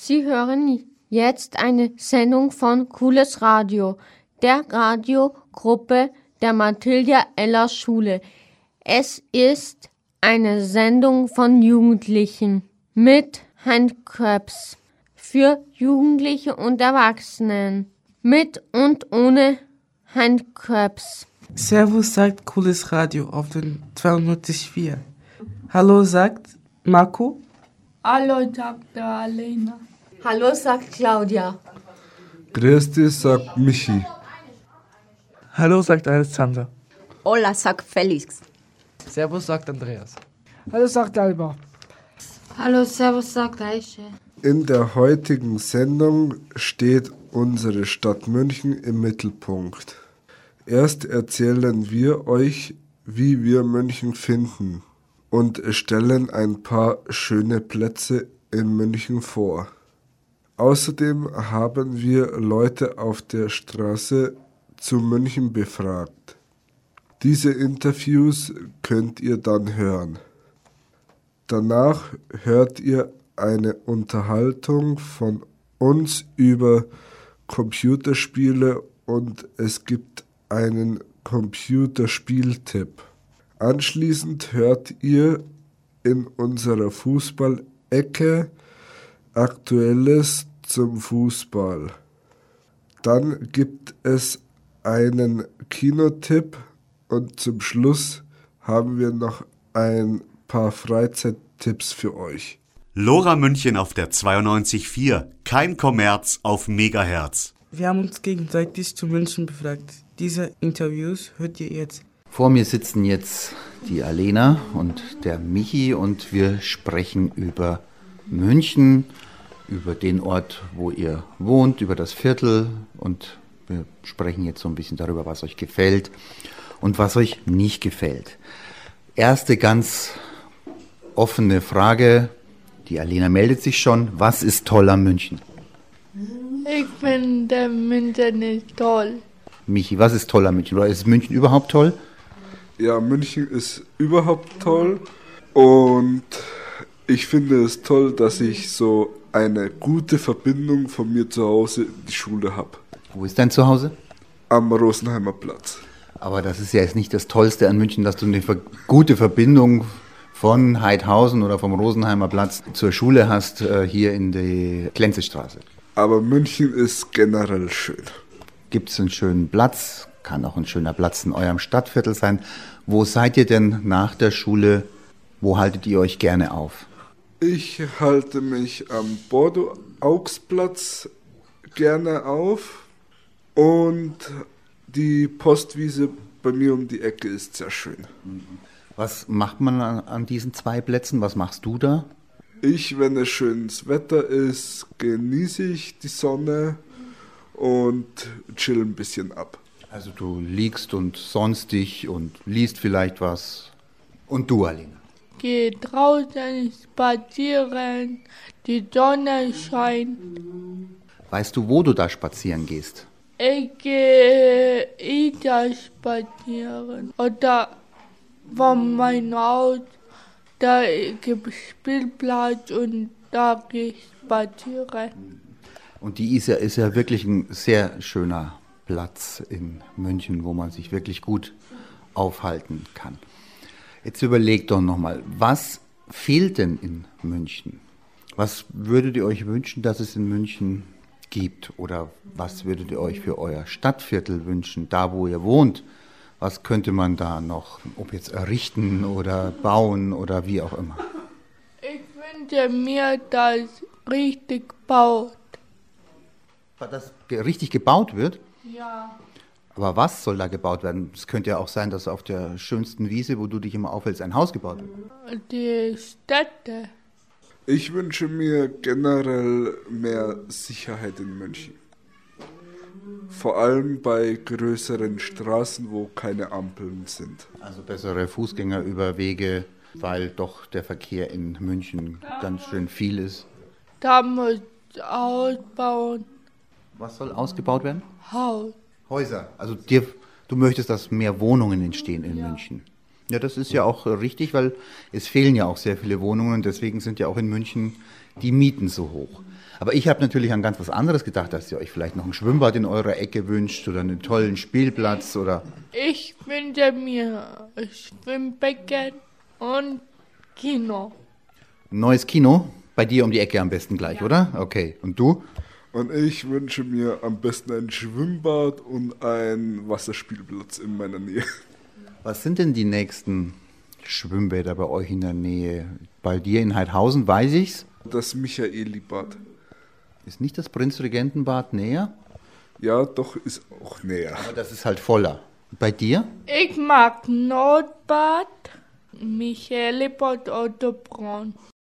Sie hören jetzt eine Sendung von Cooles Radio, der Radiogruppe der Mathilda-Eller-Schule. Es ist eine Sendung von Jugendlichen mit Handcraps für Jugendliche und Erwachsenen mit und ohne Handcraps. Servus sagt Cooles Radio auf den 92.4. Hallo sagt Marco. Hallo sagt der Alena. Hallo sagt Claudia. Grüß dich sagt Michi. Hallo sagt Alexander. Hola sagt Felix. Servus sagt Andreas. Hallo sagt Alba. Hallo servus sagt Aische. In der heutigen Sendung steht unsere Stadt München im Mittelpunkt. Erst erzählen wir euch, wie wir München finden und stellen ein paar schöne Plätze in München vor. Außerdem haben wir Leute auf der Straße zu München befragt. Diese Interviews könnt ihr dann hören. Danach hört ihr eine Unterhaltung von uns über Computerspiele und es gibt einen Computerspieltipp. Anschließend hört ihr in unserer Fußballecke Aktuelles zum Fußball. Dann gibt es einen Kinotipp und zum Schluss haben wir noch ein paar Freizeittipps für euch. Lora München auf der 92.4. Kein Kommerz auf Megahertz. Wir haben uns gegenseitig zu München befragt. Diese Interviews hört ihr jetzt. Vor mir sitzen jetzt die Alena und der Michi und wir sprechen über München, über den Ort, wo ihr wohnt, über das Viertel und wir sprechen jetzt so ein bisschen darüber, was euch gefällt und was euch nicht gefällt. Erste ganz offene Frage, die Alena meldet sich schon. Was ist toll am München? Ich finde München nicht toll. Michi, was ist toll am München? Oder ist München überhaupt toll? Ja, München ist überhaupt toll und ich finde es toll, dass ich so eine gute Verbindung von mir zu Hause in die Schule habe. Wo ist dein Zuhause? Am Rosenheimer Platz. Aber das ist ja jetzt nicht das Tollste an München, dass du eine gute Verbindung von Heidhausen oder vom Rosenheimer Platz zur Schule hast, hier in die Klenzestraße. Aber München ist generell schön. Gibt es einen schönen Platz? Kann auch ein schöner Platz in eurem Stadtviertel sein. Wo seid ihr denn nach der Schule? Wo haltet ihr euch gerne auf? Ich halte mich am Bordeaux-Augsplatz gerne auf und die Postwiese bei mir um die Ecke ist sehr schön. Was macht man an diesen zwei Plätzen? Was machst du da? Wenn es schönes Wetter ist, genieße ich die Sonne und chill ein bisschen ab. Also du liegst und sonnst dich und liest vielleicht was. Und du, Alina? Geh draußen spazieren, die Sonne scheint. Weißt du, wo du da spazieren gehst? Ich gehe Ida spazieren. Oder von meinem Haus, da gibt es Spielplatz und da gehe ich spazieren. Und die ist ja wirklich ein sehr schöner Platz in München, wo man sich wirklich gut aufhalten kann. Jetzt überlegt doch nochmal, was fehlt denn in München? Was würdet ihr euch wünschen, dass es in München gibt? Oder was würdet ihr euch für euer Stadtviertel wünschen, da wo ihr wohnt? Was könnte man da noch, ob jetzt errichten oder bauen oder wie auch immer? Ich wünsche mir, dass richtig baut. Dass richtig gebaut wird? Ja. Aber was soll da gebaut werden? Es könnte ja auch sein, dass auf der schönsten Wiese, wo du dich immer aufhältst, ein Haus gebaut wird. Die Städte. Ich wünsche mir generell mehr Sicherheit in München. Vor allem bei größeren Straßen, wo keine Ampeln sind. Also bessere Fußgängerüberwege, weil doch der Verkehr in München ganz schön viel ist. Da muss ausbauen. Was soll ausgebaut werden? Haus. Häuser. Also du möchtest, dass mehr Wohnungen entstehen in München. Ja, das ist ja auch richtig, weil es fehlen ja auch sehr viele Wohnungen. Deswegen sind ja auch in München die Mieten so hoch. Aber ich habe natürlich an ganz was anderes gedacht, dass ihr euch vielleicht noch ein Schwimmbad in eurer Ecke wünscht oder einen tollen Spielplatz oder... Ich wünsche mir Schwimmbecken und Kino. Ein neues Kino? Bei dir um die Ecke am besten gleich, oder? Okay. Und du? Und ich wünsche mir am besten ein Schwimmbad und ein Wasserspielplatz in meiner Nähe. Was sind denn die nächsten Schwimmbäder bei euch in der Nähe? Bei dir in Heidhausen weiß ich's. Das Michaelibad. Ist nicht das Prinzregentenbad näher? Ja, doch, ist auch näher. Aber das ist halt voller. Bei dir? Ich mag Nordbad, Michaelibad oder Braun.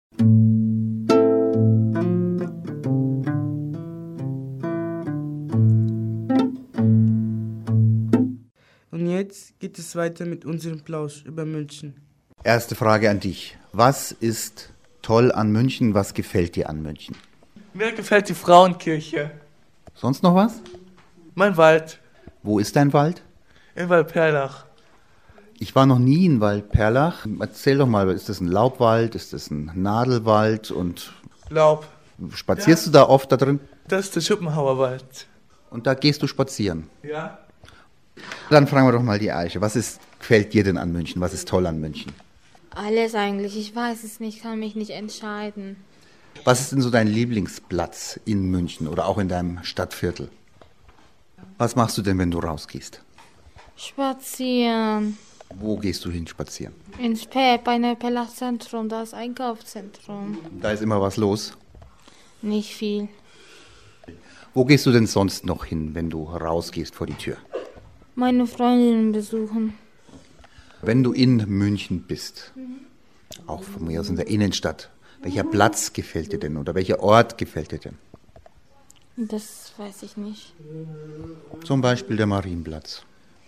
Und jetzt geht es weiter mit unserem Plausch über München. Erste Frage an dich. Was ist toll an München? Was gefällt dir an München? Mir gefällt die Frauenkirche. Sonst noch was? Mein Wald. Wo ist dein Wald? In Waldperlach. Ich war noch nie in Waldperlach. Erzähl doch mal, ist das ein Laubwald? Ist das ein Nadelwald? Und Laub. spazierst du da oft da drin? Das ist der Schuppenhauer Wald. Und da gehst du spazieren? Ja. Dann fragen wir doch mal die Eiche. Gefällt dir denn an München? Was ist toll an München? Alles eigentlich. Ich weiß es nicht, kann mich nicht entscheiden. Was ist denn so dein Lieblingsplatz in München oder auch in deinem Stadtviertel? Was machst du denn, wenn du rausgehst? Spazieren. Wo gehst du hin spazieren? Ins Pep, bei einem Pelachzentrum, da ist Einkaufszentrum. Da ist immer was los. Nicht viel. Wo gehst du denn sonst noch hin, wenn du rausgehst vor die Tür? Meine Freundinnen besuchen. Wenn du in München bist, auch von mir aus in der Innenstadt, welcher Platz gefällt dir denn oder welcher Ort gefällt dir denn? Das weiß ich nicht. Zum Beispiel der Marienplatz.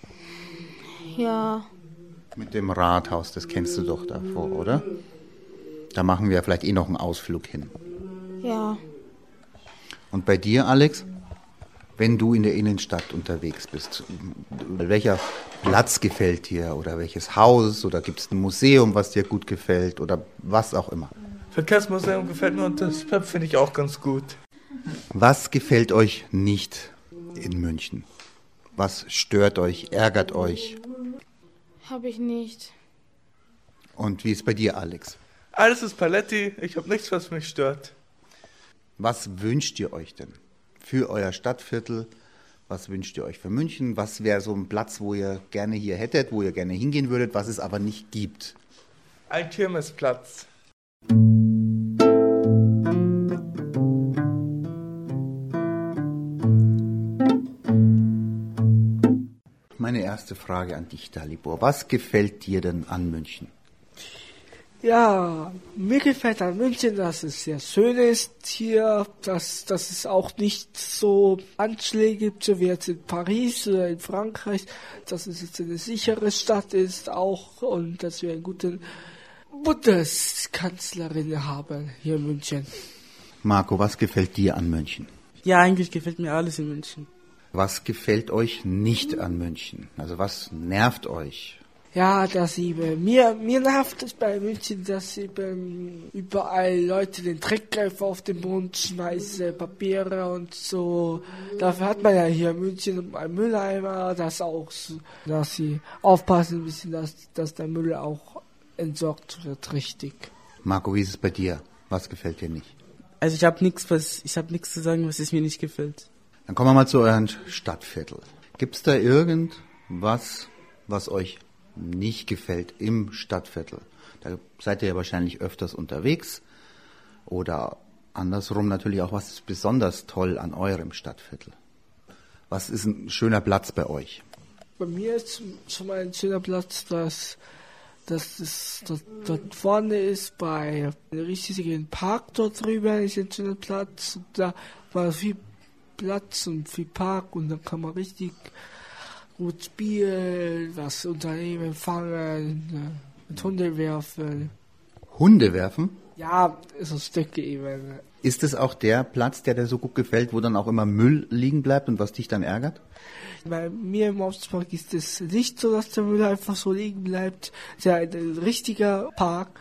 Ja, Mit dem Rathaus, das kennst du doch davor, oder? Da machen wir vielleicht noch einen Ausflug hin. ja. Und bei dir, Alex? Wenn du in der Innenstadt unterwegs bist, welcher Platz gefällt dir oder welches Haus oder gibt es ein Museum, was dir gut gefällt oder was auch immer? Verkehrsmuseum gefällt mir und das Pep finde ich auch ganz gut. Was gefällt euch nicht in München? Was stört euch, ärgert euch? Habe ich nicht. Und wie ist bei dir, Alex? Alles ist Paletti, ich habe nichts, was mich stört. Was wünscht ihr euch denn für euer Stadtviertel? Was wünscht ihr euch für München? Was wäre so ein Platz, wo ihr gerne hier hättet, wo ihr gerne hingehen würdet, was es aber nicht gibt? Ein Kirmesplatz. Meine erste Frage an dich, Dalibor. Was gefällt dir denn an München? Ja, mir gefällt an München, dass es sehr schön ist hier, dass es auch nicht so Anschläge gibt, so wie jetzt in Paris oder in Frankreich, dass es jetzt eine sichere Stadt ist auch und dass wir eine gute Bundeskanzlerin haben hier in München. Marco, was gefällt dir an München? Ja, eigentlich gefällt mir alles in München. Was gefällt euch nicht an München? Also was nervt euch? Ja, mir nervt es bei München, dass eben überall Leute den Dreckgreifer auf den Boden schmeißen, Papiere und so. Dafür hat man ja hier in München einen Mülleimer, dass sie aufpassen müssen, dass der Müll auch entsorgt wird, richtig. Marco, wie ist es bei dir? Was gefällt dir nicht? Also ich habe nichts zu sagen, was es mir nicht gefällt. Dann kommen wir mal zu eurem Stadtviertel. Gibt es da irgendwas, was euch nicht gefällt im Stadtviertel? Da seid ihr ja wahrscheinlich öfters unterwegs. Oder andersrum natürlich auch, was ist besonders toll an eurem Stadtviertel? Was ist ein schöner Platz bei euch? Bei mir ist schon mal ein schöner Platz, dass es dort vorne ist, bei einem riesigen Park dort drüber ist ein schöner Platz. Und da war viel Platz und viel Park und dann kann man richtig gut spielen, was unternehmen, fangen, mit Hunde werfen. Hunde werfen? Ja, so Stücke eben. Ist es auch der Platz, der dir so gut gefällt, wo dann auch immer Müll liegen bleibt und was dich dann ärgert? Bei mir im Hauptpark ist es nicht so, dass der Müll einfach so liegen bleibt. Es ist ja ein richtiger Park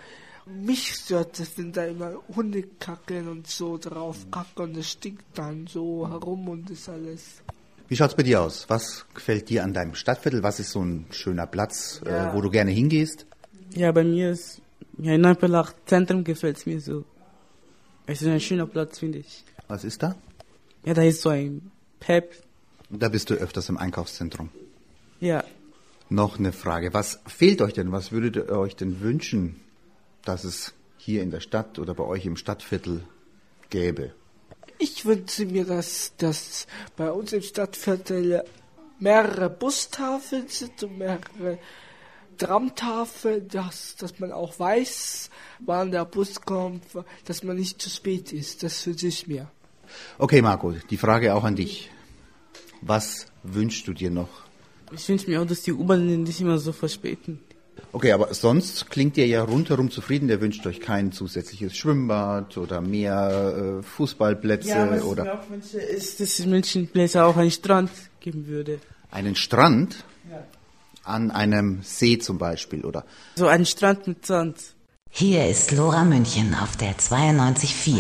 Mich stört es, wenn da immer Hunde kackeln und so drauf kacken und es stinkt dann so herum und das alles. Wie schaut's bei dir aus? Was gefällt dir an deinem Stadtviertel? Was ist so ein schöner Platz, wo du gerne hingehst? Ja, bei mir ist, in Neuperlach Zentrum gefällt es mir so. Es ist ein schöner Platz, finde ich. Was ist da? Ja, da ist so ein Pep. Da bist du öfters im Einkaufszentrum. Ja. Noch eine Frage. Was fehlt euch denn? Was würdet ihr euch denn wünschen, dass es hier in der Stadt oder bei euch im Stadtviertel gäbe? Ich wünsche mir, dass bei uns im Stadtviertel mehrere Bustafeln sind und mehrere Tramtafeln, dass man auch weiß, wann der Bus kommt, dass man nicht zu spät ist. Das wünsche ich mir. Okay, Marco, die Frage auch an dich. Was wünschst du dir noch? Ich wünsche mir auch, dass die U-Bahnen nicht immer so verspäten. Okay, aber sonst klingt ihr ja rundherum zufrieden. Der wünscht euch kein zusätzliches Schwimmbad oder mehr Fußballplätze. Ja, was oder ich mir auch wünsche, ist, dass es in Münchenplätze auch einen Strand geben würde. Einen Strand? Ja. An einem See zum Beispiel, oder? So einen Strand mit Sand. Hier ist Lora München auf der 92.4.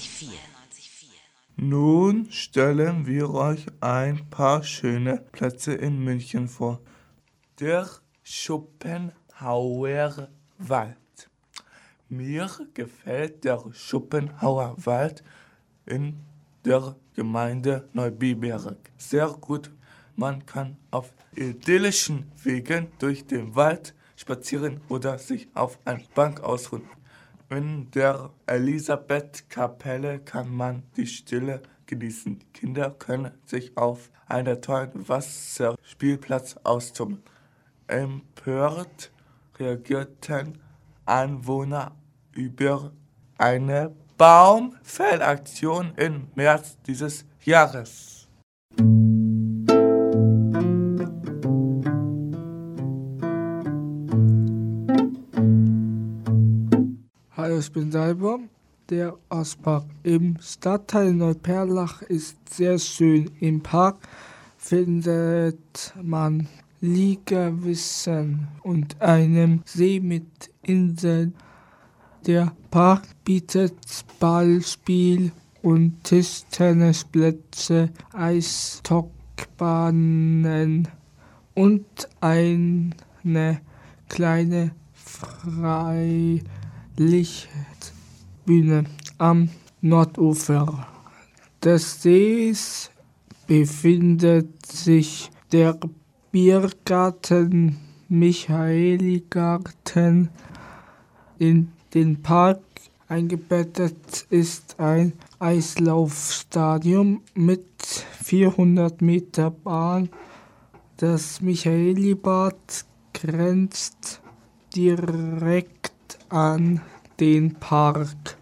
Nun stellen wir euch ein paar schöne Plätze in München vor. Der Schopenhauer Wald. Mir gefällt der Schopenhauer Wald in der Gemeinde Neubiberg sehr gut. Man kann auf idyllischen Wegen durch den Wald spazieren oder sich auf einer Bank ausruhen. In der Elisabethkapelle kann man die Stille genießen. Die Kinder können sich auf einem tollen Wasserspielplatz austoben. Empört reagierten Anwohner über eine Baumfellaktion im März dieses Jahres. Hallo, ich bin Salber. Der Ostpark im Stadtteil Neuperlach ist sehr schön. Im Park findet man Liegewiesen und einem See mit Inseln. Der Park bietet Ballspiel und Tischtennisplätze, Eisstockbahnen und eine kleine Freilichtbühne am Nordufer des Sees befindet sich der Biergarten Michaeligarten. In den Park eingebettet ist ein Eislaufstadion mit 400 Meter Bahn. Das Michaelibad grenzt direkt an den Park.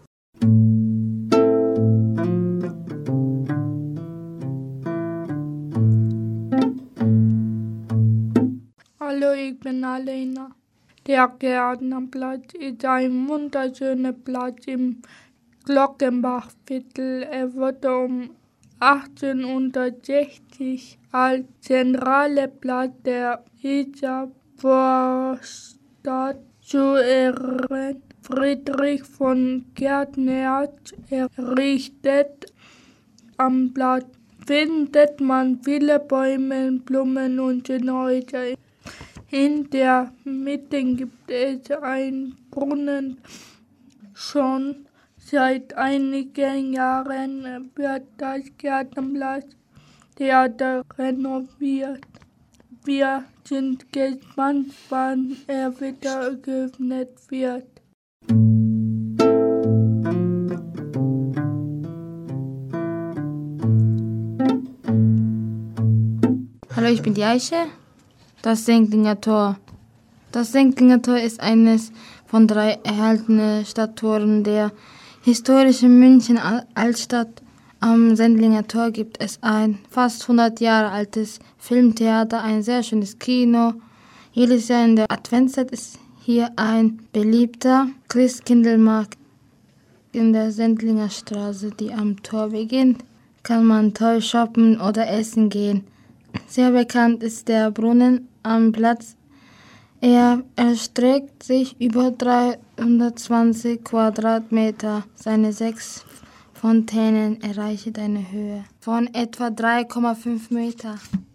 Hallo, ich bin Alena. Der Gärtnerplatz ist ein wunderschöner Platz im Glockenbachviertel. Er wurde um 1860 als zentraler Platz der Isar Vorstadt zu Ehren Friedrich von Gärtner errichtet. Am Platz findet man viele Bäume, Blumen und Häuser. In der Mitte gibt es einen Brunnen. Schon seit einigen Jahren wird das Gärtnerplatz-Theater renoviert. Wir sind gespannt, wann er wieder geöffnet wird. Hallo, ich bin die Eiche. Das Sendlinger Tor. Das Sendlinger Tor ist eines von 3 erhaltenen Stadttoren der historischen München Altstadt. Am Sendlinger Tor gibt es ein fast 100 Jahre altes Filmtheater, ein sehr schönes Kino. Jedes Jahr in der Adventszeit ist hier ein beliebter Christkindlmarkt. In der Sendlinger Straße, die am Tor beginnt, kann man toll shoppen oder essen gehen. Sehr bekannt ist der Brunnen am Platz. Er erstreckt sich über 3 120 Quadratmeter. Seine 6 Fontänen erreichen eine Höhe von etwa 3,5 Meter.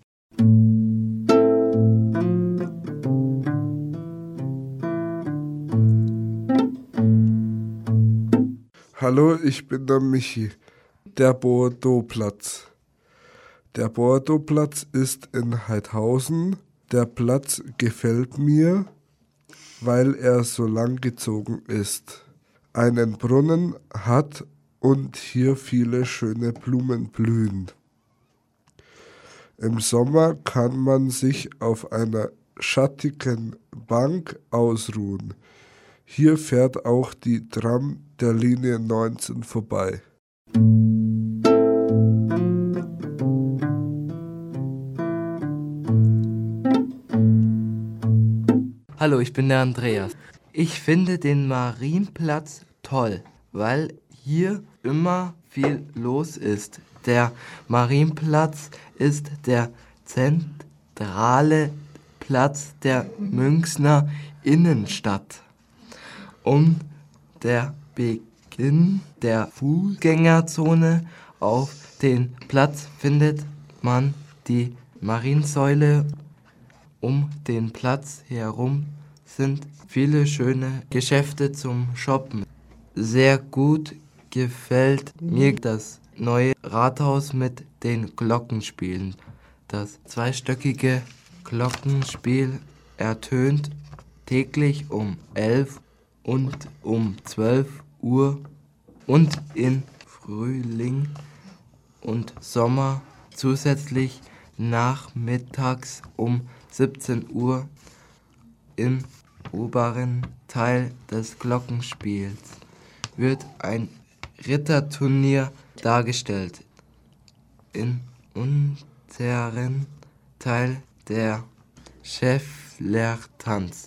Hallo, ich bin der Michi. Der Bordeaux-Platz. Der Bordeaux-Platz ist in Heidhausen. Der Platz gefällt mir, weil er so lang gezogen ist, einen Brunnen hat und hier viele schöne Blumen blühen. Im Sommer kann man sich auf einer schattigen Bank ausruhen. Hier fährt auch die Tram der Linie 19 vorbei. Hallo, ich bin der Andreas. Ich finde den Marienplatz toll, weil hier immer viel los ist. Der Marienplatz ist der zentrale Platz der Münchner Innenstadt. Und der Beginn der Fußgängerzone auf den Platz findet man die Mariensäule. Um den Platz herum sind viele schöne Geschäfte zum Shoppen. Sehr gut gefällt mir das neue Rathaus mit den Glockenspielen. Das zweistöckige Glockenspiel ertönt täglich um 11 und um 12 Uhr und in Frühling und Sommer zusätzlich nachmittags um 17 Uhr im oberen Teil des Glockenspiels wird ein Ritterturnier dargestellt. Im unteren Teil der Schäfflertanz.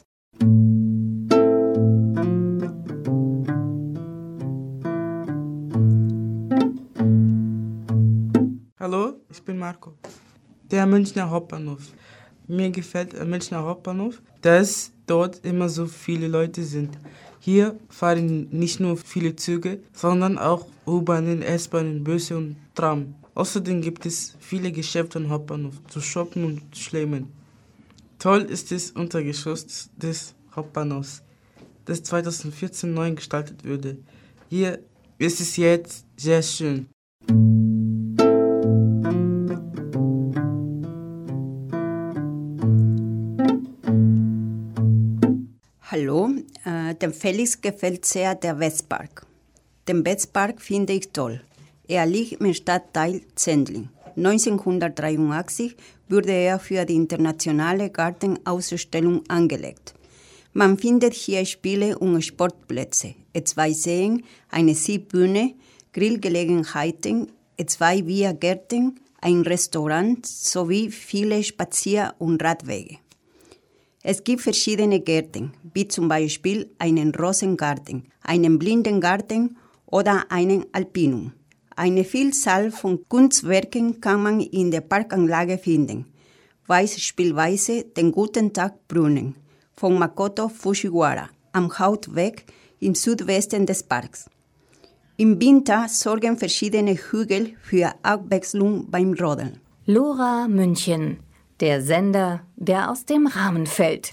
Hallo, ich bin Marco. Der Münchner Hauptbahnhof. Mir gefällt der Münchner Hauptbahnhof, dass dort immer so viele Leute sind. Hier fahren nicht nur viele Züge, sondern auch U-Bahnen, S-Bahnen, Busse und Tram. Außerdem gibt es viele Geschäfte am Hauptbahnhof zu shoppen und schlemmen. Toll ist das Untergeschoss des Hauptbahnhofs, das 2014 neu gestaltet wurde. Hier ist es jetzt sehr schön. Hallo, dem Felix gefällt sehr der Westpark. Den Westpark finde ich toll. Er liegt im Stadtteil Zendling. 1983 wurde er für die internationale Gartenausstellung angelegt. Man findet hier Spiele und Sportplätze, 2 Seen, eine Seebühne, Grillgelegenheiten, 2 Biergärten, ein Restaurant sowie viele Spazier- und Radwege. Es gibt verschiedene Gärten, wie zum Beispiel einen Rosengarten, einen Blindengarten oder einen Alpinum. Eine Vielzahl von Kunstwerken kann man in der Parkanlage finden, beispielsweise den Guten Tag Brunnen von Makoto Fujiwara am Hauptweg im Südwesten des Parks. Im Winter sorgen verschiedene Hügel für Abwechslung beim Rodeln. Lora München, der Sender, der aus dem Rahmen fällt.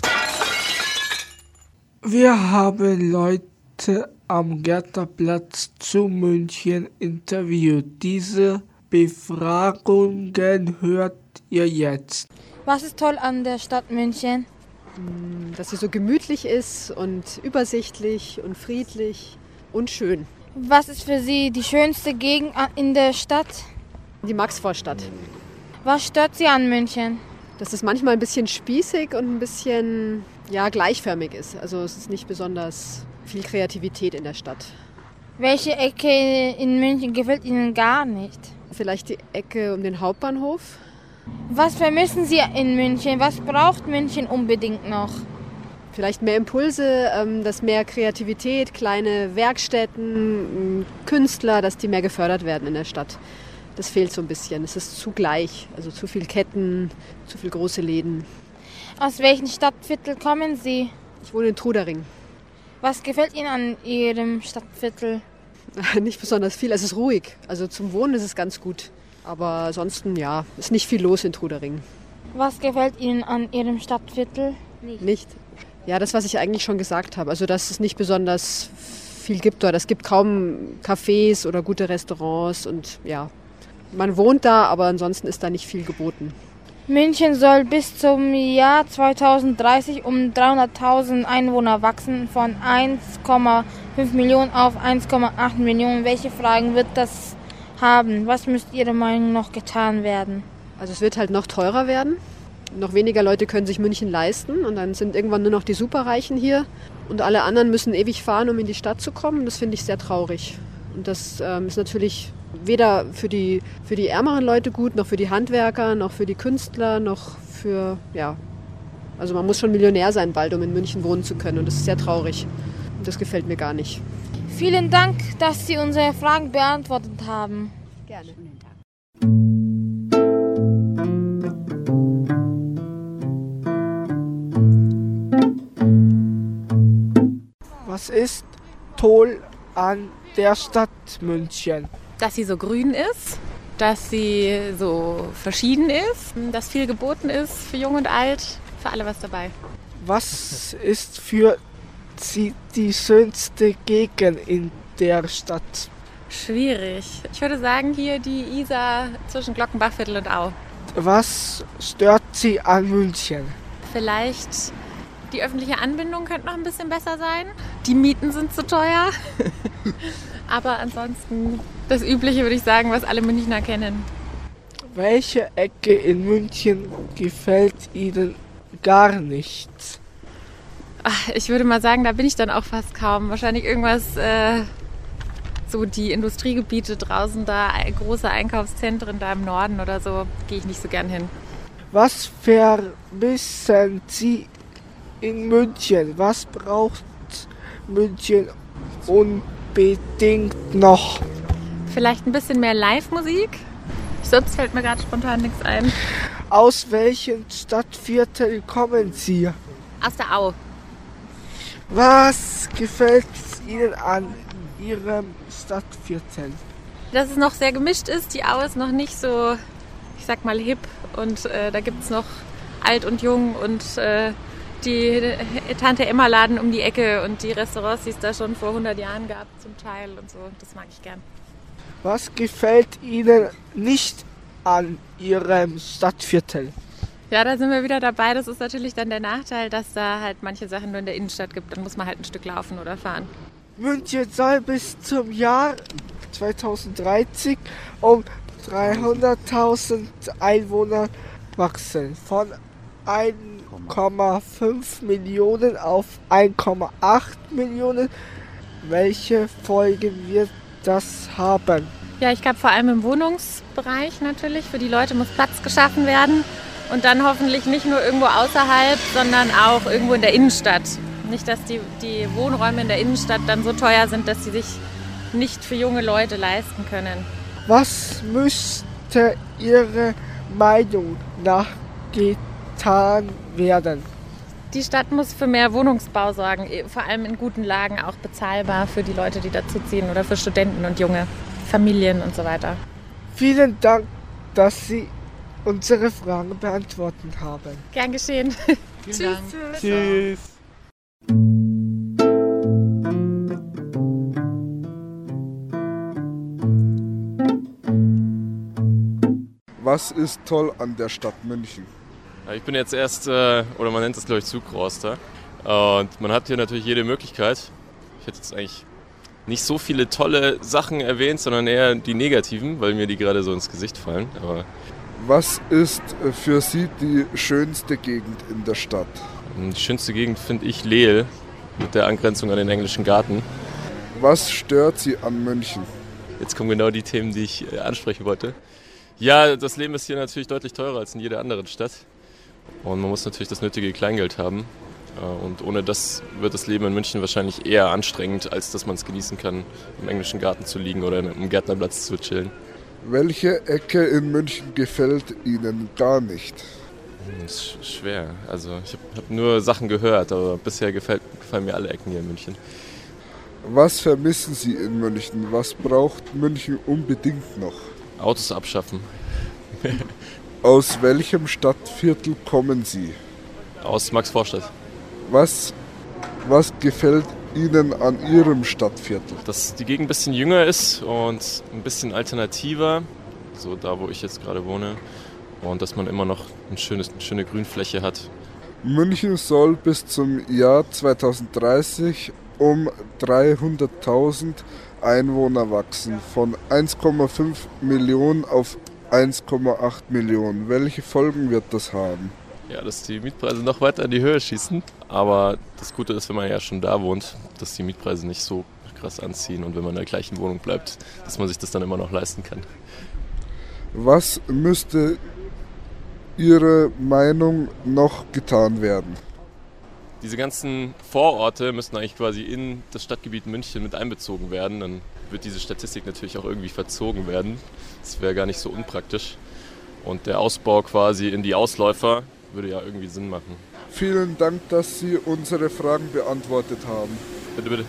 Wir haben Leute am Gärtnerplatz zu München interviewt. Diese Befragungen hört ihr jetzt. Was ist toll an der Stadt München? Dass sie so gemütlich ist und übersichtlich und friedlich und schön. Was ist für Sie die schönste Gegend in der Stadt? Die Maxvorstadt. Was stört Sie an München? Dass es manchmal ein bisschen spießig und ein bisschen gleichförmig ist. Also es ist nicht besonders viel Kreativität in der Stadt. Welche Ecke in München gefällt Ihnen gar nicht? Vielleicht die Ecke um den Hauptbahnhof. Was vermissen Sie in München? Was braucht München unbedingt noch? Vielleicht mehr Impulse, dass mehr Kreativität, kleine Werkstätten, Künstler, dass die mehr gefördert werden in der Stadt. Das fehlt so ein bisschen. Es ist zu gleich, also zu viel Ketten, zu viel große Läden. Aus welchem Stadtviertel kommen Sie? Ich wohne in Trudering. Was gefällt Ihnen an Ihrem Stadtviertel? Nicht besonders viel, es ist ruhig. Also zum Wohnen ist es ganz gut. Aber ansonsten, ja, ist nicht viel los in Trudering. Was gefällt Ihnen an Ihrem Stadtviertel? Nicht? Ja, das, was ich eigentlich schon gesagt habe. Also, dass es nicht besonders viel gibt dort. Es gibt kaum Cafés oder gute Restaurants und ja, man wohnt da, aber ansonsten ist da nicht viel geboten. München soll bis zum Jahr 2030 um 300.000 Einwohner wachsen, von 1,5 Millionen auf 1,8 Millionen. Welche Fragen wird das haben? Was müsste Ihrer Meinung nach noch getan werden? Also es wird halt noch teurer werden. Noch weniger Leute können sich München leisten und dann sind irgendwann nur noch die Superreichen hier und alle anderen müssen ewig fahren, um in die Stadt zu kommen. Das finde ich sehr traurig. Und das ist natürlich weder für die ärmeren Leute gut, noch für die Handwerker, noch für die Künstler, noch für, ja, also man muss schon Millionär sein bald, um in München wohnen zu können und das ist sehr traurig. Und das gefällt mir gar nicht. Vielen Dank, dass Sie unsere Fragen beantwortet haben. Gerne. Was ist toll an der Stadt München? Dass sie so grün ist, dass sie so verschieden ist, dass viel geboten ist für Jung und Alt, für alle was dabei. Was ist für Sie die schönste Gegend in der Stadt? Schwierig. Ich würde sagen hier die Isar zwischen Glockenbachviertel und Au. Was stört Sie an München? Vielleicht die öffentliche Anbindung könnte noch ein bisschen besser sein. Die Mieten sind zu teuer. Aber ansonsten das Übliche, würde ich sagen, was alle Münchner kennen. Welche Ecke in München gefällt Ihnen gar nicht? Ach, ich würde mal sagen, da bin ich dann auch fast kaum. Wahrscheinlich irgendwas, so die Industriegebiete draußen da, große Einkaufszentren da im Norden oder so, gehe ich nicht so gern hin. Was vermissen Sie in München? Was braucht München unbedingt noch? Vielleicht ein bisschen mehr Live-Musik. Sonst fällt mir gerade spontan nichts ein. Aus welchem Stadtviertel kommen Sie? Aus der Au. Was gefällt Ihnen an Ihrem Stadtviertel? Dass es noch sehr gemischt ist. Die Au ist noch nicht so, ich sag mal, hip. Und da gibt es noch alt und jung und die Tante-Emma-Laden um die Ecke und die Restaurants, die es da schon vor 100 Jahren gab zum Teil und so. Das mag ich gern. Was gefällt Ihnen nicht an Ihrem Stadtviertel? Ja, da sind wir wieder dabei. Das ist natürlich dann der Nachteil, dass da halt manche Sachen nur in der Innenstadt gibt. Dann muss man halt ein Stück laufen oder fahren. München soll bis zum Jahr 2030 um 300.000 Einwohner wachsen. Von 1,5 Millionen auf 1,8 Millionen. Welche Folgen wird das haben? Ja, ich glaube vor allem im Wohnungsbereich natürlich. Für die Leute muss Platz geschaffen werden. Und dann hoffentlich nicht nur irgendwo außerhalb, sondern auch irgendwo in der Innenstadt. Nicht, dass die Wohnräume in der Innenstadt dann so teuer sind, dass sie sich nicht für junge Leute leisten können. Was müsste Ihrer Meinung nach getan werden? Die Stadt muss für mehr Wohnungsbau sorgen, vor allem in guten Lagen, auch bezahlbar für die Leute, die dazuziehen oder für Studenten und junge Familien und so weiter. Vielen Dank, dass Sie unsere Fragen beantwortet haben. Gern geschehen. Tschüss. Tschüss. Was ist toll an der Stadt München? Ich bin jetzt erst, oder man nennt das glaube ich Zugroster. Und man hat hier natürlich jede Möglichkeit. Ich hätte jetzt eigentlich nicht so viele tolle Sachen erwähnt, sondern eher die negativen, weil mir die gerade so ins Gesicht fallen. Aber was ist für Sie die schönste Gegend in der Stadt? Die schönste Gegend finde ich Leel, mit der Angrenzung an den Englischen Garten. Was stört Sie an München? Jetzt kommen genau die Themen, die ich ansprechen wollte. Ja, das Leben ist hier natürlich deutlich teurer als in jeder anderen Stadt. Und man muss natürlich das nötige Kleingeld haben. Und ohne das wird das Leben in München wahrscheinlich eher anstrengend, als dass man es genießen kann, im Englischen Garten zu liegen oder im Gärtnerplatz zu chillen. Welche Ecke in München gefällt Ihnen gar nicht? Das ist schwer. Also ich hab nur Sachen gehört, aber bisher gefallen mir alle Ecken hier in München. Was vermissen Sie in München? Was braucht München unbedingt noch? Autos abschaffen. Aus welchem Stadtviertel kommen Sie? Aus Maxvorstadt. Was gefällt Ihnen an Ihrem Stadtviertel? Dass die Gegend ein bisschen jünger ist und ein bisschen alternativer, so da, wo ich jetzt gerade wohne. Und dass man immer noch eine schöne Grünfläche hat. München soll bis zum Jahr 2030 um 300.000 Einwohner wachsen, von 1,5 Millionen auf 1,8 Millionen. Welche Folgen wird das haben? Ja, dass die Mietpreise noch weiter in die Höhe schießen. Aber das Gute ist, wenn man ja schon da wohnt, dass die Mietpreise nicht so krass anziehen und wenn man in der gleichen Wohnung bleibt, dass man sich das dann immer noch leisten kann. Was müsste Ihre Meinung noch getan werden? Diese ganzen Vororte müssten eigentlich quasi in das Stadtgebiet München mit einbezogen werden. Dann wird diese Statistik natürlich auch irgendwie verzogen werden. Das wäre gar nicht so unpraktisch. Und der Ausbau quasi in die Ausläufer würde ja irgendwie Sinn machen. Vielen Dank, dass Sie unsere Fragen beantwortet haben. Bitte, bitte.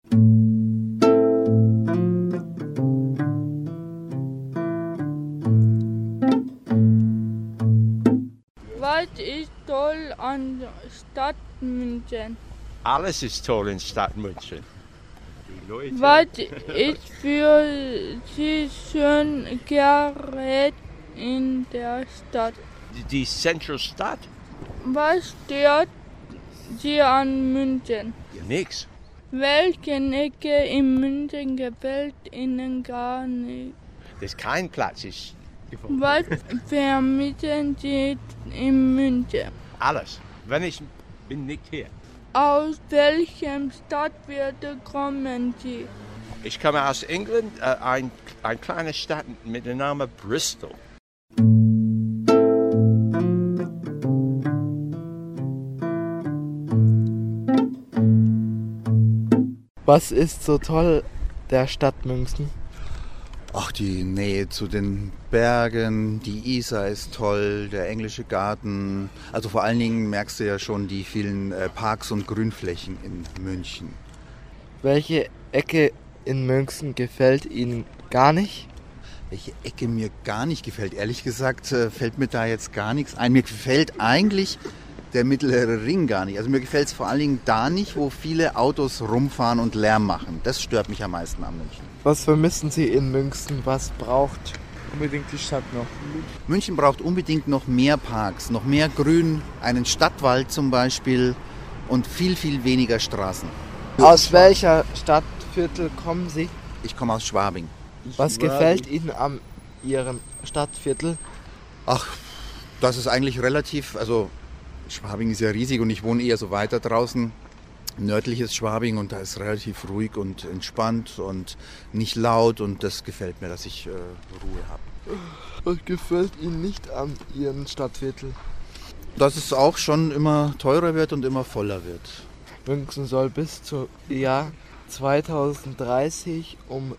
Was ist toll an der Stadt München? Alles ist toll in Stadt München. Was ist für Sie schön gerät in der Stadt? Die Zentralstadt? Was stört Sie an München? Ja, nix. Welche Ecke in München gefällt Ihnen gar nicht? Das ist kein Platz. Was vermieten Sie in München? Alles. Wenn ich bin nicht hier. Aus welchem Stadtviertel kommen Sie? Ich komme aus England, eine kleine Stadt mit dem Namen Bristol. Was ist so toll der Stadt München? Ach, die Nähe zu den Bergen, die Isar ist toll, der englische Garten. Also vor allen Dingen merkst du ja schon die vielen Parks und Grünflächen in München. Welche Ecke in München gefällt Ihnen gar nicht? Welche Ecke mir gar nicht gefällt? Ehrlich gesagt fällt mir da jetzt gar nichts ein. Mir gefällt eigentlich der mittlere Ring gar nicht. Also mir gefällt es vor allen Dingen da nicht, wo viele Autos rumfahren und Lärm machen. Das stört mich am meisten an München. Was vermissen Sie in München? Was braucht unbedingt die Stadt noch? München braucht unbedingt noch mehr Parks, noch mehr Grün, einen Stadtwald zum Beispiel und viel, viel weniger Straßen. Aus welcher Stadtviertel kommen Sie? Ich komme aus Schwabing. Was gefällt Ihnen an Ihrem Stadtviertel? Ach, das ist eigentlich relativ, also Schwabing ist ja riesig und ich wohne eher so weiter draußen. Nördliches Schwabing und da ist relativ ruhig und entspannt und nicht laut und das gefällt mir, dass ich Ruhe habe. Was gefällt Ihnen nicht an Ihrem Stadtviertel? Dass es auch schon immer teurer wird und immer voller wird. München soll bis zum Jahr 2030 um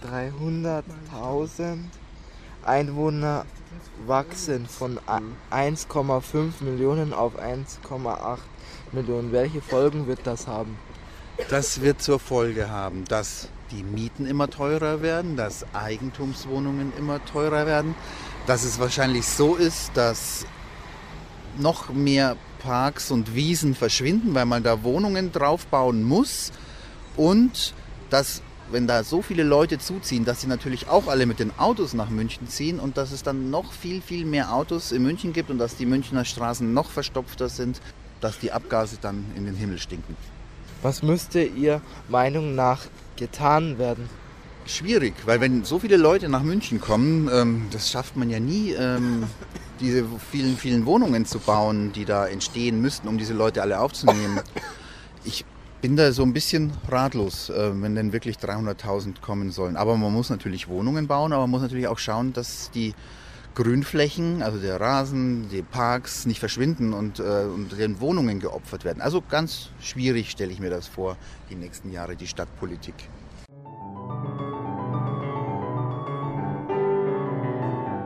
300.000 Einwohner wachsen, von 1,5 Millionen auf 1,8 Millionen. Welche Folgen wird das haben? Das wird zur Folge haben, dass die Mieten immer teurer werden, dass Eigentumswohnungen immer teurer werden, dass es wahrscheinlich so ist, dass noch mehr Parks und Wiesen verschwinden, weil man da Wohnungen draufbauen muss und dass, wenn da so viele Leute zuziehen, dass sie natürlich auch alle mit den Autos nach München ziehen und dass es dann noch viel, viel mehr Autos in München gibt und dass die Münchner Straßen noch verstopfter sind, dass die Abgase dann in den Himmel stinken. Was müsste Ihrer Meinung nach getan werden? Schwierig, weil wenn so viele Leute nach München kommen, das schafft man ja nie, diese vielen, vielen Wohnungen zu bauen, die da entstehen müssten, um diese Leute alle aufzunehmen. Ich bin da so ein bisschen ratlos, wenn denn wirklich 300.000 kommen sollen. Aber man muss natürlich Wohnungen bauen, aber man muss natürlich auch schauen, dass die Grünflächen, also der Rasen, die Parks nicht verschwinden und den Wohnungen geopfert werden. Also ganz schwierig stelle ich mir das vor, die nächsten Jahre, die Stadtpolitik.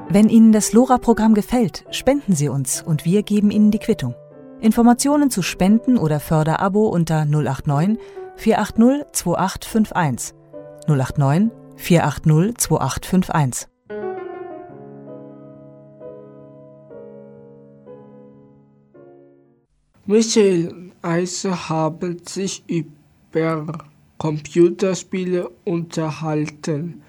Wenn Ihnen das LoRa-Programm gefällt, spenden Sie uns und wir geben Ihnen die Quittung. Informationen zu Spenden oder Förderabo unter 089 480 2851. 089 480 2851. Michael und Aisha haben sich über Computerspiele unterhalten.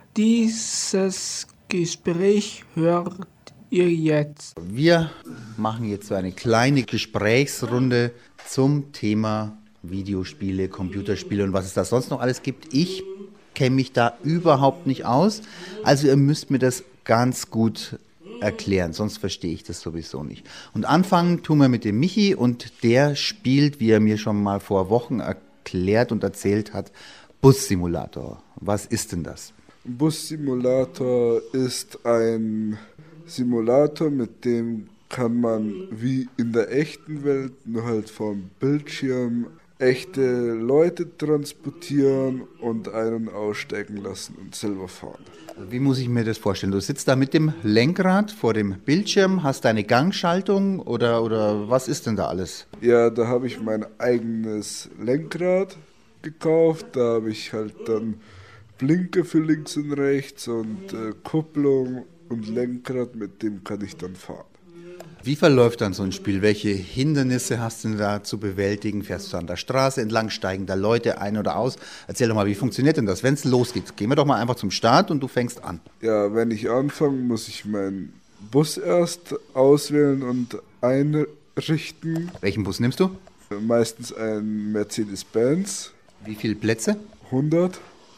Dieses Gespräch hört ihr jetzt. Wir machen jetzt so eine kleine Gesprächsrunde zum Thema Videospiele, Computerspiele und was es da sonst noch alles gibt. Ich kenne mich da überhaupt nicht aus, also ihr müsst mir das ganz gut erklären, sonst verstehe ich das sowieso nicht. Und anfangen tun wir mit dem Michi und der spielt, wie er mir schon mal vor Wochen erklärt und erzählt hat, Bussimulator. Was ist denn das? Bussimulator ist ein Simulator, mit dem kann man wie in der echten Welt, nur halt vom Bildschirm, echte Leute transportieren und einen aussteigen lassen und selber fahren. Wie muss ich mir das vorstellen? Du sitzt da mit dem Lenkrad vor dem Bildschirm, hast deine Gangschaltung oder was ist denn da alles? Ja, da habe ich mein eigenes Lenkrad gekauft, da habe ich halt dann Blinker für links und rechts und Kupplung und Lenkrad, mit dem kann ich dann fahren. Wie verläuft dann so ein Spiel? Welche Hindernisse hast du denn da zu bewältigen? Fährst du an der Straße entlang, steigen da Leute ein oder aus? Erzähl doch mal, wie funktioniert denn das, wenn es losgeht? Gehen wir doch mal einfach zum Start und du fängst an. Ja, wenn ich anfange, muss ich meinen Bus erst auswählen und einrichten. Welchen Bus nimmst du? Meistens ein Mercedes-Benz. Wie viele Plätze? 100.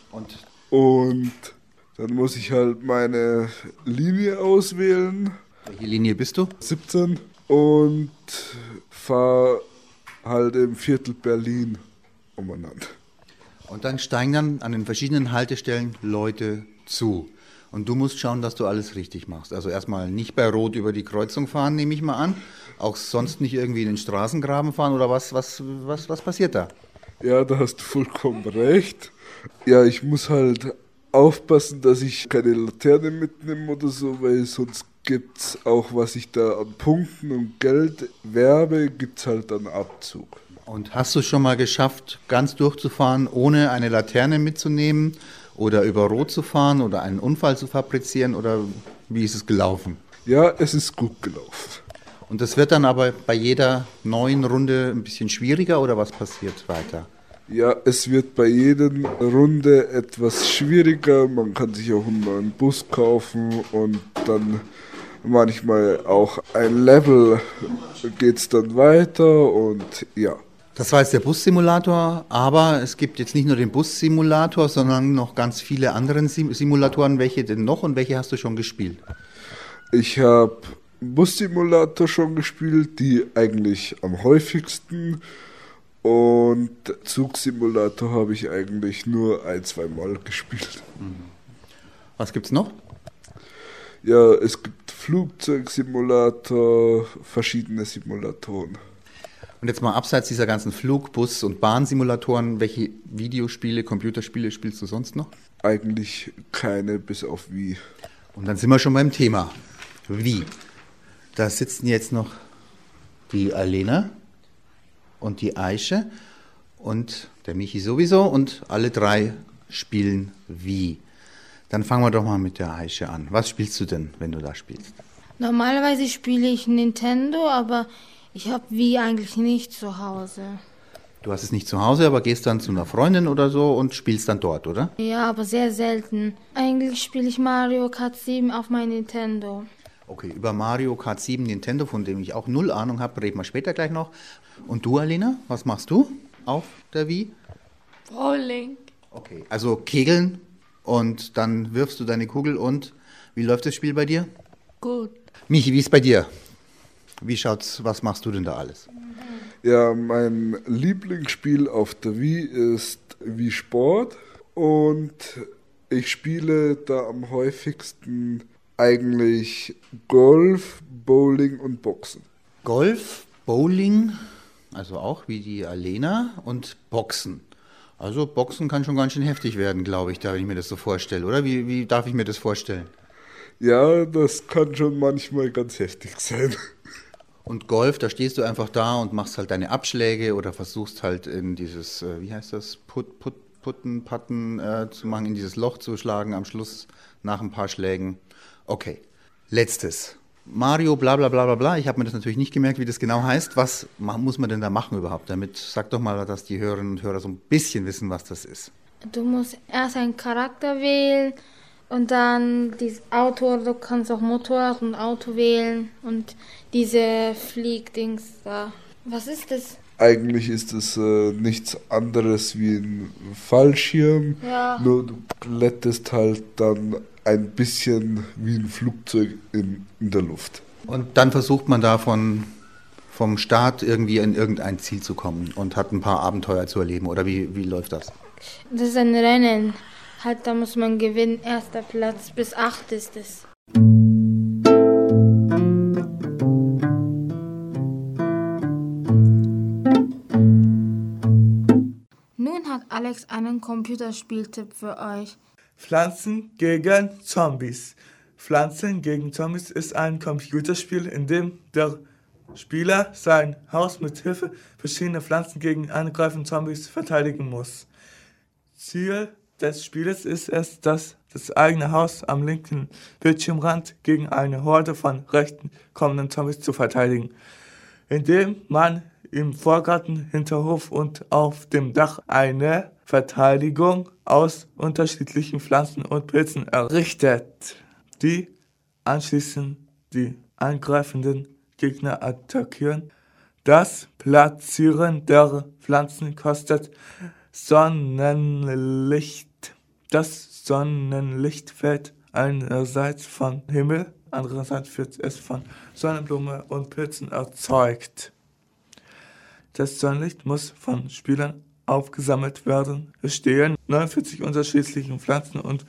Und dann muss ich halt meine Linie auswählen. Welche Linie bist du? 17. Und fahre halt im Viertel Berlin umeinander. Und dann steigen dann an den verschiedenen Haltestellen Leute zu. Und du musst schauen, dass du alles richtig machst. Also erstmal nicht bei Rot über die Kreuzung fahren, nehme ich mal an. Auch sonst nicht irgendwie in den Straßengraben fahren oder was passiert da? Ja, da hast du vollkommen recht. Ja, ich muss halt aufpassen, dass ich keine Laterne mitnehme oder so, weil sonst gibt's auch, was ich da an Punkten und Geld werbe, gibt's halt dann Abzug. Und hast du schon mal geschafft, ganz durchzufahren, ohne eine Laterne mitzunehmen oder über Rot zu fahren oder einen Unfall zu fabrizieren oder wie ist es gelaufen? Ja, es ist gut gelaufen. Und das wird dann aber bei jeder neuen Runde ein bisschen schwieriger oder was passiert weiter? Ja, es wird bei jeder Runde etwas schwieriger. Man kann sich auch einen neuen Bus kaufen und dann manchmal auch ein Level geht's dann weiter und ja. Das war jetzt der Bussimulator, aber es gibt jetzt nicht nur den Bussimulator, sondern noch ganz viele andere Simulatoren. Welche denn noch und welche hast du schon gespielt? Ich habe Bussimulator schon gespielt, die eigentlich am häufigsten. Und Zugsimulator habe ich eigentlich nur 1-2 Mal gespielt. Was gibt's noch? Ja, es gibt Flugzeugsimulator, verschiedene Simulatoren. Und jetzt mal abseits dieser ganzen Flug-, Bus- und Bahnsimulatoren, welche Videospiele, Computerspiele spielst du sonst noch? Eigentlich keine, bis auf Wii. Und dann sind wir schon beim Thema. Wii. Da sitzen jetzt noch die Alena und die Aische und der Michi sowieso und alle drei spielen Wii. Dann fangen wir doch mal mit der Aische an. Was spielst du denn, wenn du da spielst? Normalerweise spiele ich Nintendo, aber ich habe Wii eigentlich nicht zu Hause. Du hast es nicht zu Hause, aber gehst dann zu einer Freundin oder so und spielst dann dort, oder? Ja, aber sehr selten. Eigentlich spiele ich Mario Kart 7 auf mein Nintendo. Okay, über Mario Kart 7 Nintendo, von dem ich auch null Ahnung habe, reden wir später gleich noch. Und du, Alena, was machst du auf der Wii? Bowling. Okay, also Kegeln und dann wirfst du deine Kugel und wie läuft das Spiel bei dir? Gut. Michi, wie ist bei dir? Wie schaut's, was machst du denn da alles? Ja, mein Lieblingsspiel auf der Wii ist Wii Sport und ich spiele da am häufigsten eigentlich Golf, Bowling und Boxen. Golf, Bowling, also auch wie die Alena und Boxen. Also Boxen kann schon ganz schön heftig werden, glaube ich, da, wenn ich mir das so vorstelle, oder? Wie darf ich mir das vorstellen? Ja, das kann schon manchmal ganz heftig sein. Und Golf, da stehst du einfach da und machst halt deine Abschläge oder versuchst halt in dieses, wie heißt das, Putten zu machen, in dieses Loch zu schlagen am Schluss nach ein paar Schlägen. Okay, letztes. Mario, bla bla bla bla bla. Ich habe mir das natürlich nicht gemerkt, wie das genau heißt. Was muss man denn da machen überhaupt damit? Sag doch mal, dass die Hörerinnen und Hörer so ein bisschen wissen, was das ist. Du musst erst einen Charakter wählen und dann dieses Auto, du kannst auch Motorrad und Auto wählen und diese Fliegdings da. Was ist das? Eigentlich ist es nichts anderes wie ein Fallschirm, nur du glättest halt dann ein bisschen wie ein Flugzeug in der Luft. Und dann versucht man da vom Start irgendwie in irgendein Ziel zu kommen und hat ein paar Abenteuer zu erleben, oder wie läuft das? Das ist ein Rennen, halt da muss man gewinnen, 1. Platz bis 8 ist es. Nun hat Alex einen Computerspieltipp für euch. Pflanzen gegen Zombies. Pflanzen gegen Zombies ist ein Computerspiel, in dem der Spieler sein Haus mit Hilfe verschiedener Pflanzen gegen angreifende Zombies verteidigen muss. Ziel des Spieles ist es, das eigene Haus am linken Bildschirmrand gegen eine Horde von rechten kommenden Zombies zu verteidigen, indem man im Vorgarten, Hinterhof und auf dem Dach eine Verteidigung aus unterschiedlichen Pflanzen und Pilzen errichtet, die anschließend die angreifenden Gegner attackieren. Das Platzieren der Pflanzen kostet Sonnenlicht. Das Sonnenlicht fällt einerseits vom Himmel, andererseits wird es von Sonnenblume und Pilzen erzeugt. Das Sonnenlicht muss von Spielern aufgesammelt werden. Es stehen 49 unterschiedliche Pflanzen- und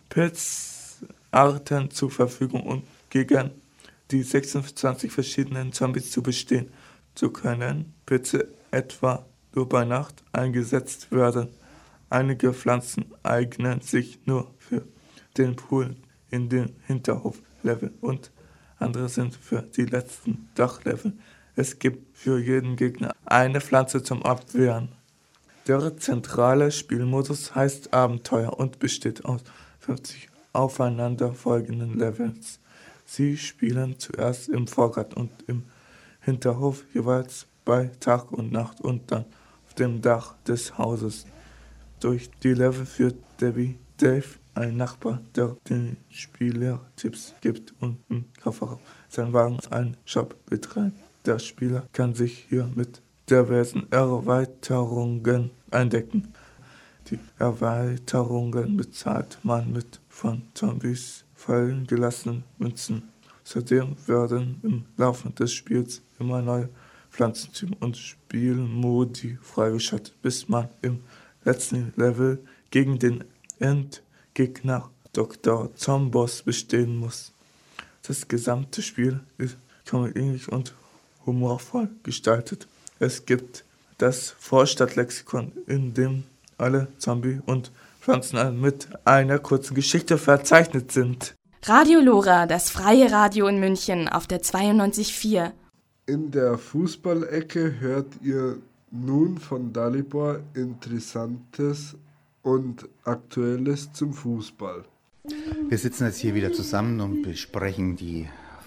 Pilzarten zur Verfügung, um gegen die 26 verschiedenen Zombies zu bestehen. So können Pilze etwa nur bei Nacht eingesetzt werden. Einige Pflanzen eignen sich nur für den Pool in den Hinterhoflevel und andere sind für die letzten Dachlevel. Es gibt für jeden Gegner eine Pflanze zum Abwehren. Der zentrale Spielmodus heißt Abenteuer und besteht aus 50 aufeinanderfolgenden Levels. Sie spielen zuerst im Vorgarten und im Hinterhof jeweils bei Tag und Nacht und dann auf dem Dach des Hauses. Durch die Level führt Dave, ein Nachbar, der den Spieler Tipps gibt und im Kofferraum sein Wagen einen Shop betreibt. Der Spieler kann sich hier mit diversen Erweiterungen eindecken. Die Erweiterungen bezahlt man mit von Zombies fallen gelassenen Münzen. Zudem werden im Laufe des Spiels immer neue Pflanzentypen und Spielmodi freigeschaltet, bis man im letzten Level gegen den Endgegner Dr. Zomboss bestehen muss. Das gesamte Spiel ist komödisch und humorvoll gestaltet. Es gibt das Vorstadtlexikon, in dem alle Zombie- und Pflanzen mit einer kurzen Geschichte verzeichnet sind. Radio Lora, das freie Radio in München auf der 92.4. In der Fußballecke hört ihr nun von Dalibor Interessantes und Aktuelles zum Fußball. Wir sitzen jetzt hier wieder zusammen und besprechen die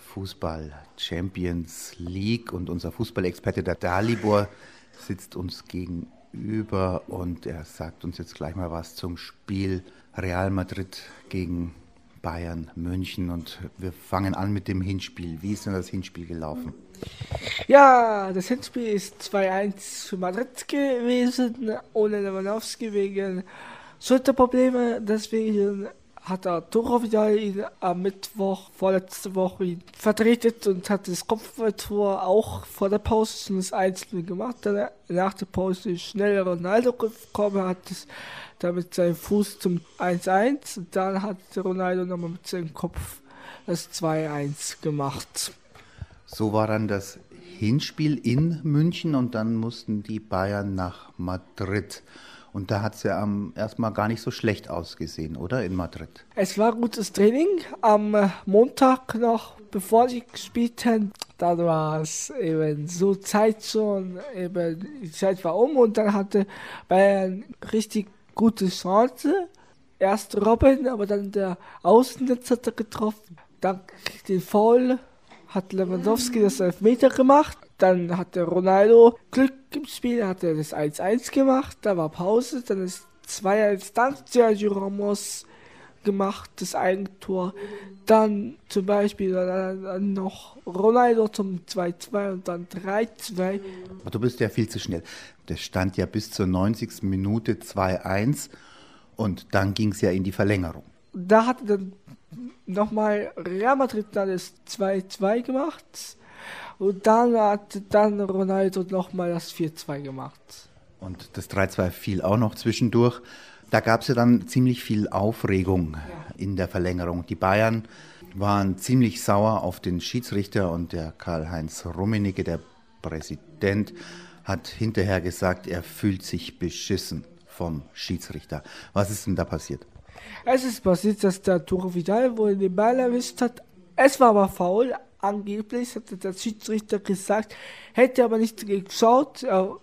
Fußball-Champions League und unser Fußballexperte, der Dalibor, sitzt uns gegenüber und er sagt uns jetzt gleich mal was zum Spiel Real Madrid gegen Bayern München und wir fangen an mit dem Hinspiel. Wie ist denn das Hinspiel gelaufen? Ja, das Hinspiel ist 2-1 für Madrid gewesen, ohne Lewandowski wegen Schulterprobleme. Deswegen hat Arturo Vidal ihn am Mittwoch, vorletzte Woche, ihn vertretet und hat das Kopfballtor auch vor der Pause schon das Einzelne gemacht. Dann nach der Pause schnell Ronaldo gekommen, hat es damit seinen Fuß zum 1-1 und dann hat Ronaldo nochmal mit seinem Kopf das 2-1 gemacht. So war dann das Hinspiel in München und dann mussten die Bayern nach Madrid. Und da hat es ja erstmal gar nicht so schlecht ausgesehen, oder? In Madrid. Es war gutes Training. Am Montag noch, bevor sie gespielt haben, dann war es eben so Zeit schon, eben die Zeit war und dann hatte Bayern richtig gute Chance. Erst Robben, aber dann der Außennetz hat er getroffen. Dank den Foul hat Lewandowski das Elfmeter gemacht. Dann hatte Ronaldo Glück im Spiel, hat er das 1-1 gemacht. Da war Pause, dann ist 2-1 dank Sergio Ramos gemacht, das Eigentor. Dann zum Beispiel dann noch Ronaldo zum 2-2 und dann 3-2. Aber du bist ja viel zu schnell. Das stand ja bis zur 90. Minute 2-1 und dann ging es ja in die Verlängerung. Da hat dann nochmal Real Madrid dann das 2-2 gemacht und dann hat dann Ronaldo nochmal das 4-2 gemacht. Und das 3-2 fiel auch noch zwischendurch. Da gab es ja dann ziemlich viel Aufregung in der Verlängerung. Die Bayern waren ziemlich sauer auf den Schiedsrichter und der Karl-Heinz Rummenigge, der Präsident, hat hinterher gesagt, er fühlt sich beschissen vom Schiedsrichter. Was ist denn da passiert? Es ist passiert, dass der Arturo Vidal wohl den Ball erwischt hat. Es war aber faul. Angeblich hatte der Schiedsrichter gesagt, hätte aber nicht geschaut.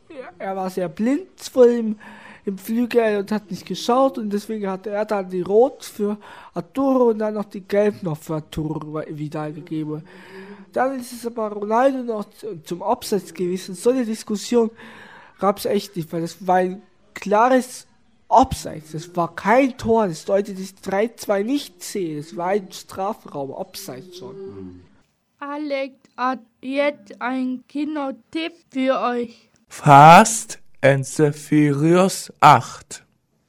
Er war sehr blind vor im Flügel und hat nicht geschaut und deswegen hatte er dann die Rot für Arturo und dann noch die Gelb noch für Arturo Vidal gegeben. Dann ist es aber Ronaldo noch zum Abseits gewesen. So eine Diskussion gab es echt nicht, weil das war ein klares Abseits. Das war kein Tor, das Leute das 3-2 nicht sehen. Das war ein Strafraum, Abseits schon. Alex hat jetzt einen Kinotipp für euch. Fast and the Furious 8.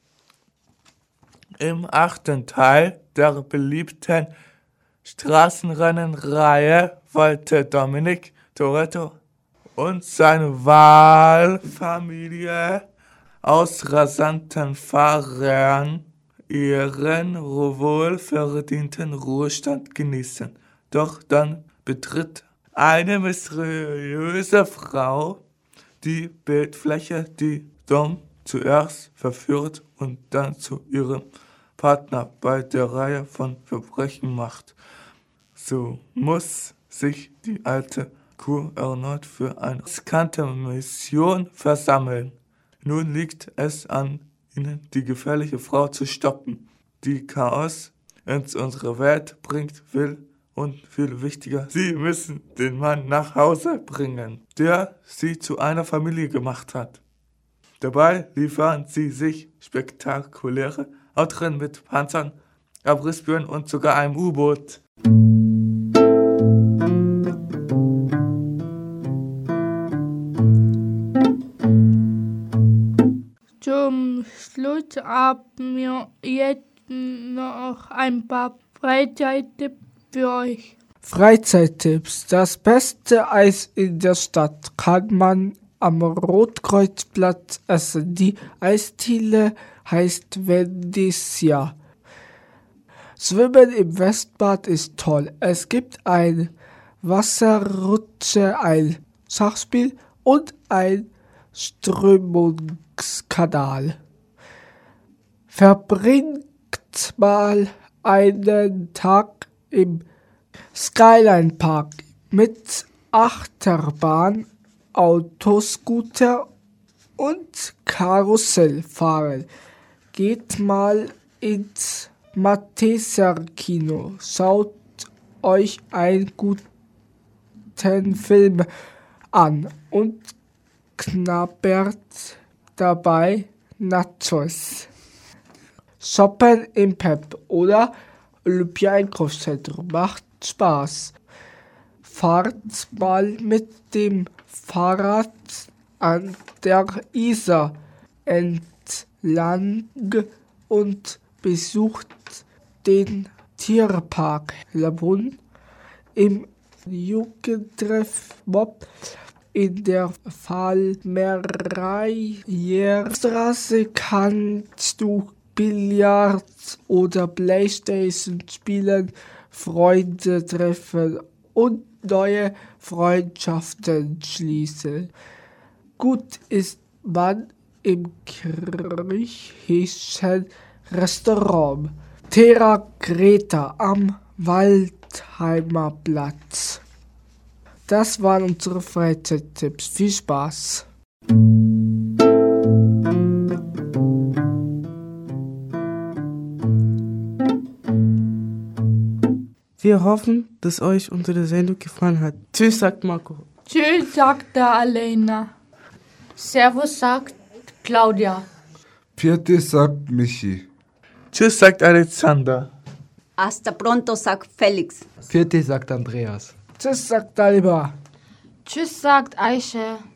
Im 8. Teil der beliebten Straßenrennenreihe wollte Dominic Toretto und seine Wahlfamilie aus rasanten Fahrern ihren wohlverdienten Ruhestand genießen. Doch dann betritt eine mysteriöse Frau die Bildfläche, die Dom zuerst verführt und dann zu ihrem Partner bei der Reihe von Verbrechen macht. So muss sich die alte Kuh erneut für eine riskante Mission versammeln. Nun liegt es an ihnen, die gefährliche Frau zu stoppen, die Chaos in unsere Welt bringt, will und viel wichtiger, sie müssen den Mann nach Hause bringen, der sie zu einer Familie gemacht hat. Dabei liefern sie sich spektakuläre Autorennen mit Panzern, Abrissbirnen und sogar einem U-Boot. Zum Schluss haben wir jetzt noch ein paar Freizeittipps für euch. Freizeittipps. Das beste Eis in der Stadt kann man am Rotkreuzplatz essen. Die Eisdiele heißt Venezia. Schwimmen im Westbad ist toll. Es gibt ein Wasserrutsche, ein Schachspiel und ein Strömungskanal. Verbringt mal einen Tag im Skyline Park mit Achterbahn, Autoscooter und Karussell fahren. Geht mal ins Matheser Kino. Schaut euch einen guten Film an und knabbert dabei Nachos. Shoppen im Pep oder Olympia-Einkaufszentrum macht Spaß. Fahrt mal mit dem Fahrrad an der Isar entlang und besucht den Tierpark Laboon im Jugendtreff Mob in der Falmereierstraße kannst du Billard oder Playstation spielen, Freunde treffen und neue Freundschaften schließen. Gut ist man im griechischen Restaurant Terra Greta am Waldheimer Platz. Das waren unsere Freizeittipps. Viel Spaß! Wir hoffen, dass euch unsere Sendung gefallen hat. Tschüss, sagt Marco. Tschüss, sagt der Alena. Servus, sagt Claudia. Vierte, sagt Michi. Tschüss, sagt Alexander. Hasta pronto, sagt Felix. Vierte, sagt Andreas. Tschüss, sagt Dalibor. Tschüss, sagt Aische.